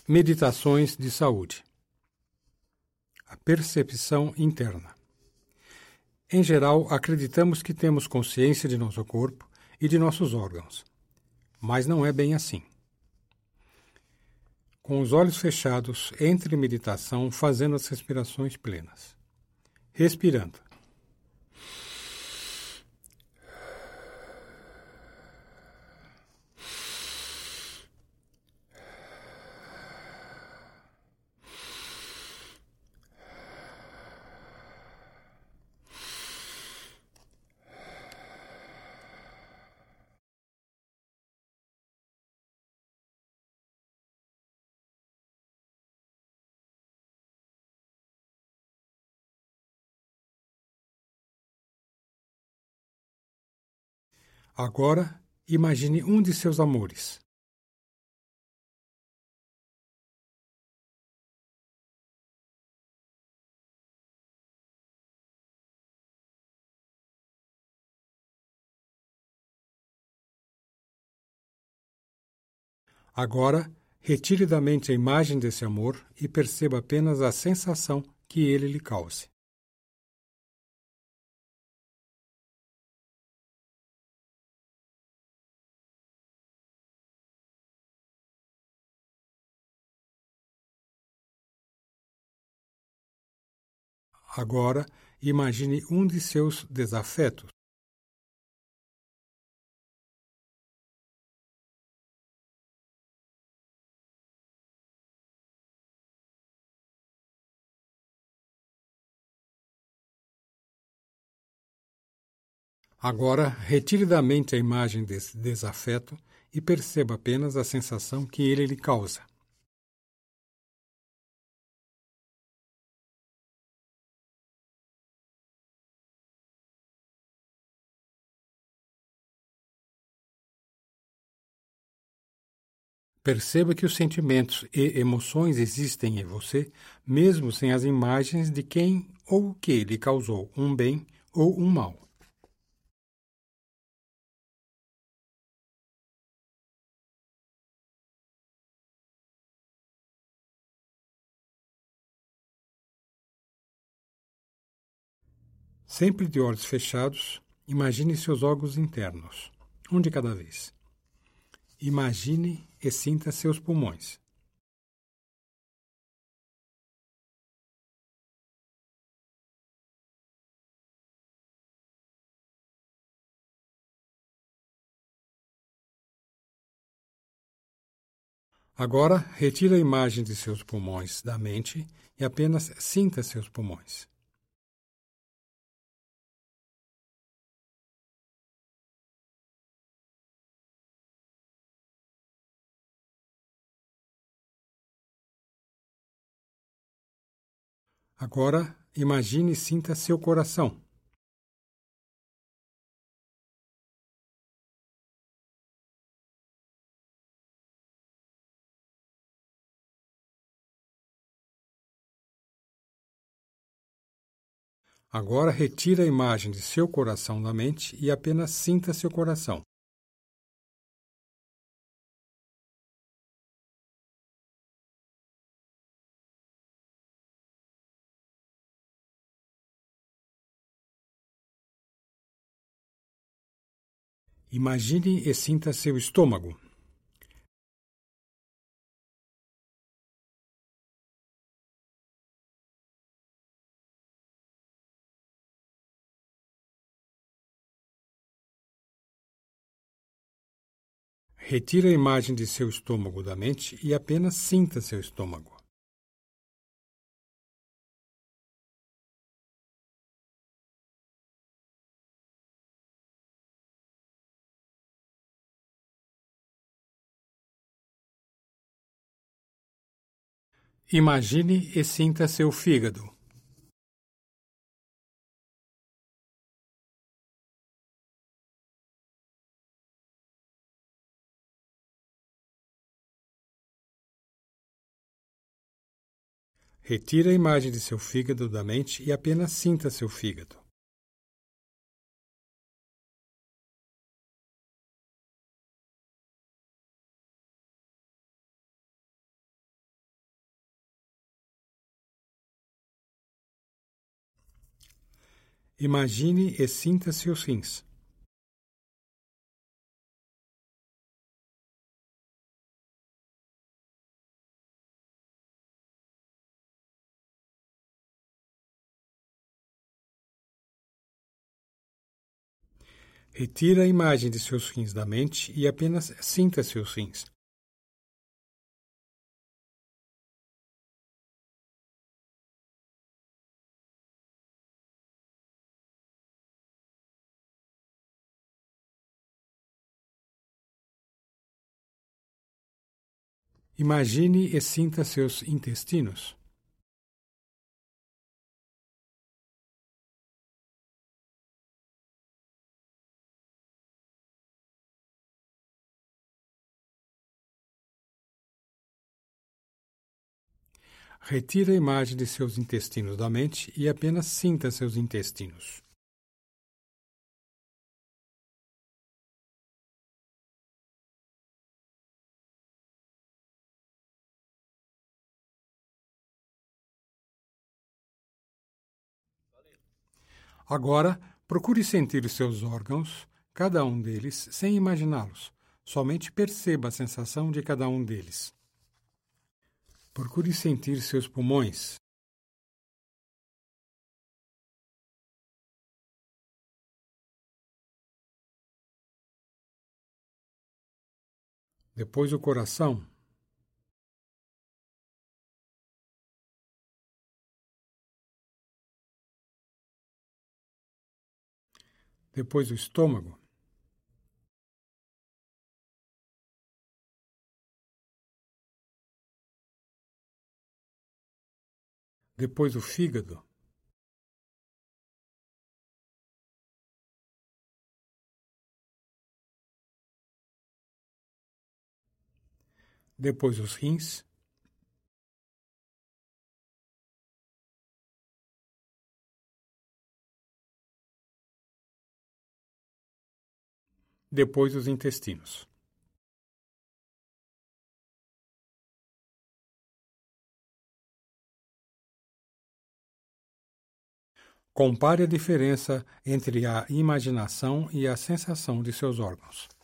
Meditações de saúde. A percepção interna. Em geral, acreditamos que temos consciência de nosso corpo e de nossos órgãos, mas não é bem assim. Com os olhos fechados, entre em meditação fazendo as respirações plenas. Respirando. Agora, imagine um de seus amores. Agora, retire da mente a imagem desse amor e perceba apenas a sensação que ele lhe cause. Agora, imagine um de seus desafetos. Agora, retire da mente a imagem desse desafeto e perceba apenas a sensação que ele lhe causa. Perceba que os sentimentos e emoções existem em você, mesmo sem as imagens de quem ou o que lhe causou um bem ou um mal. Sempre de olhos fechados, imagine seus órgãos internos, um de cada vez. Imagine e sinta seus pulmões. Agora, retire a imagem de seus pulmões da mente e apenas sinta seus pulmões. Agora, imagine e sinta seu coração. Agora, retire a imagem de seu coração da mente e apenas sinta seu coração. Imagine e sinta seu estômago. Retire a imagem de seu estômago da mente e apenas sinta seu estômago. Imagine e sinta seu fígado. Retire a imagem de seu fígado da mente e apenas sinta seu fígado. Imagine e sinta seus rins. Retire a imagem de seus rins da mente e apenas sinta seus rins. Imagine e sinta seus intestinos. Retire a imagem de seus intestinos da mente e apenas sinta seus intestinos. Agora, procure sentir seus órgãos, cada um deles, sem imaginá-los. Somente perceba a sensação de cada um deles. Procure sentir seus pulmões. Depois o coração. Depois o estômago. Depois o fígado. Depois os rins. Depois os intestinos. Compare a diferença entre a imaginação e a sensação de seus órgãos.